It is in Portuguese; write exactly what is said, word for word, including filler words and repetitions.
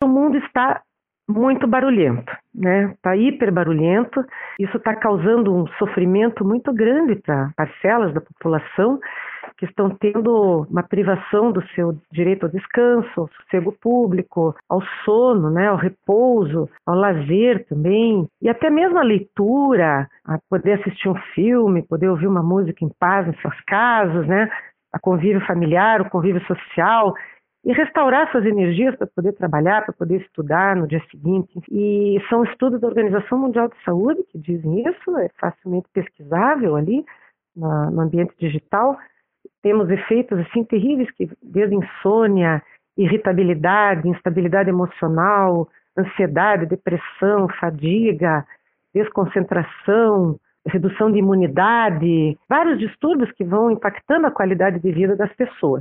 mundo está muito barulhento, né? Está hiper barulhento. Isso está causando um sofrimento muito grande para parcelas da população que estão tendo uma privação do seu direito ao descanso, ao sossego público, ao sono, né? Ao repouso, ao lazer também, e até mesmo a leitura, a poder assistir um filme, poder ouvir uma música em paz em suas casas, né? A convívio familiar, o convívio social, e restaurar suas energias para poder trabalhar, para poder estudar no dia seguinte. E são estudos da Organização Mundial de Saúde que dizem isso, é facilmente pesquisável ali na, no ambiente digital. Temos efeitos assim terríveis, que desde insônia, irritabilidade, instabilidade emocional, ansiedade, depressão, fadiga, desconcentração, redução de imunidade, vários distúrbios que vão impactando a qualidade de vida das pessoas.